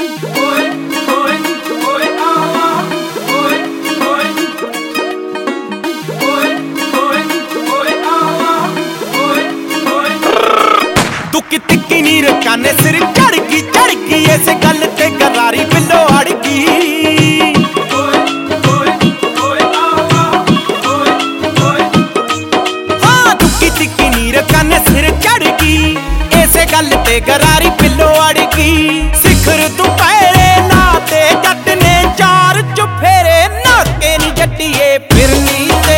तिक्की नीर काने सिर झड़की इस गल ते करारी बिल्लो अड़की। हाँ दुक्की तिक्की नीर काने सिर झड़की इस गल ते करारी बिल्लो अड़की। सिखर दुपहरे लाते जट ने चार चुफेरे नाके नी जट्टिए फिरनी ते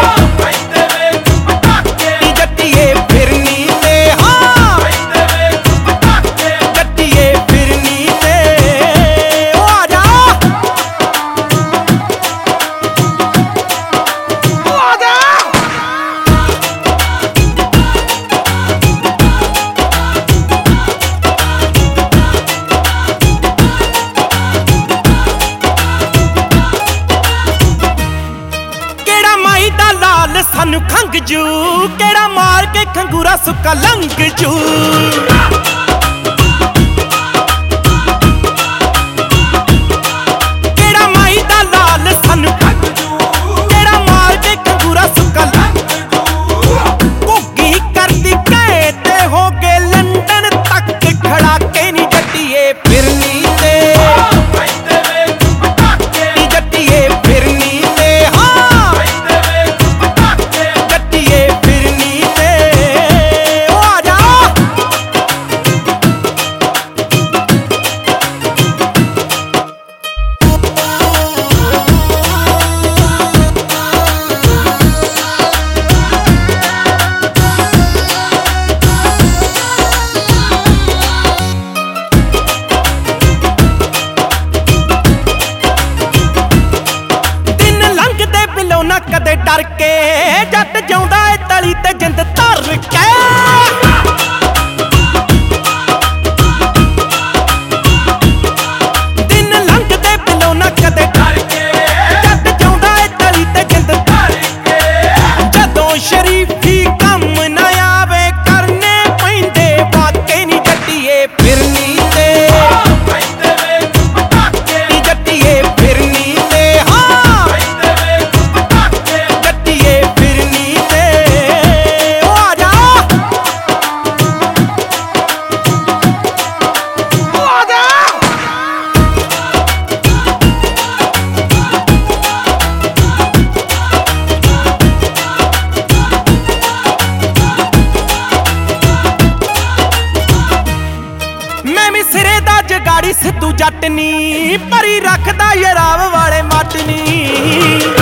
सानू खंग जू केड़ा मार के खंगूरा सुक्का लंघ जू। केड़ा माई दा लाल सानू खंग जू केड़ा मार के खंगूरा सुक्का लंघ जू। घुग्गी करदी कहे ते हो गए लंदन तक खड़ा के नी जट्टिए फिरनी ते कदे डर के जट जाउंदा ए तली ते जिंद धर के। दिन लंघदे बिलो ना कदे डर के जट जाउंदा ए तली ते जिंद धर के। जदों शरीफी कम ना आवे करने पैंदे वाके नी जट्टिए फिरनी ते जट्टिए फिरनी ते। हाँ सिरे दा जगाड़ी सिद्धू जट नी परी रखदा यराव वाले मट नी।